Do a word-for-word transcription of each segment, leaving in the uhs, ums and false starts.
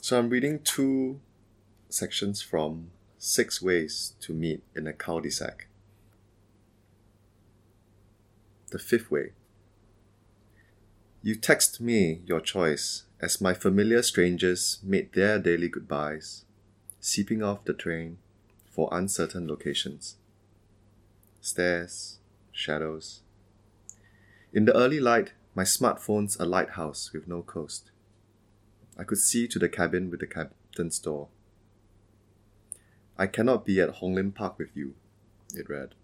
So I'm reading two sections from Six Ways to Meet in a Cul-de-sac. The fifth way. You text me your choice as my familiar strangers made their daily goodbyes, seeping off the train for uncertain locations. Stairs, shadows. In the early light, my smartphone's a lighthouse with no coast. I could see to the cabin with the captain's door. I cannot be at Hong Lim Park with you, it read.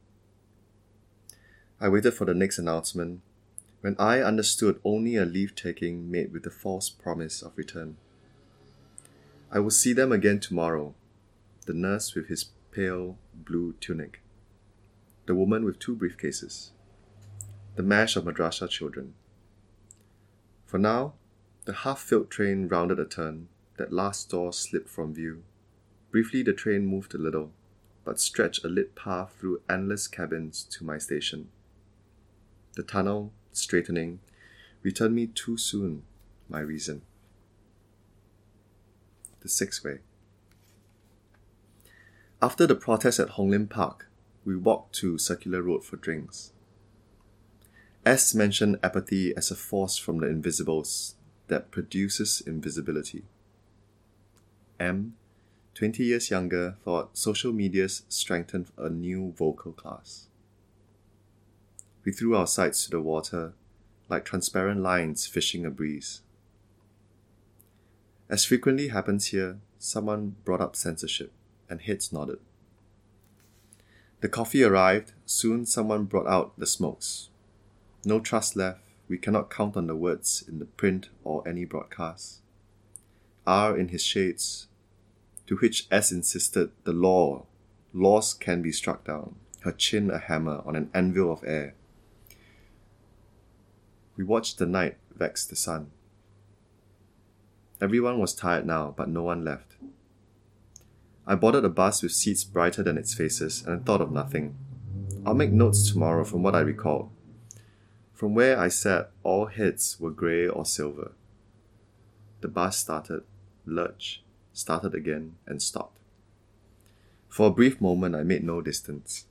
I waited for the next announcement when I understood only a leave-taking made with the false promise of return. I will see them again tomorrow, the nurse with his pale blue tunic, the woman with two briefcases, the mash of madrasa children. For now, the half-filled train rounded a turn, that last door slipped from view. Briefly the train moved a little, but stretched a lit path through endless cabins to my station. The tunnel, straightening, returned me too soon, my reason. The sixth way. After the protest at Hong Lim Park, we walked to Circular Road for drinks. S mentioned apathy as a force from the invisibles that produces invisibility. M, twenty years younger, thought social media's strengthened a new vocal class. We threw our sides to the water like transparent lines fishing a breeze. As frequently happens here, someone brought up censorship, and heads nodded. The coffee arrived, soon someone brought out the smokes. No trust left, we cannot count on the words in the print or any broadcast. R in his shades, to which S insisted the law, laws can be struck down, her chin a hammer on an anvil of air. We watched the night vex the sun. Everyone was tired now, but no one left. I boarded a bus with seats brighter than its faces and thought of nothing. I'll make notes tomorrow from what I recalled. From where I sat, all heads were grey or silver. The bus started, lurched, started again, and stopped. For a brief moment, I made no distance.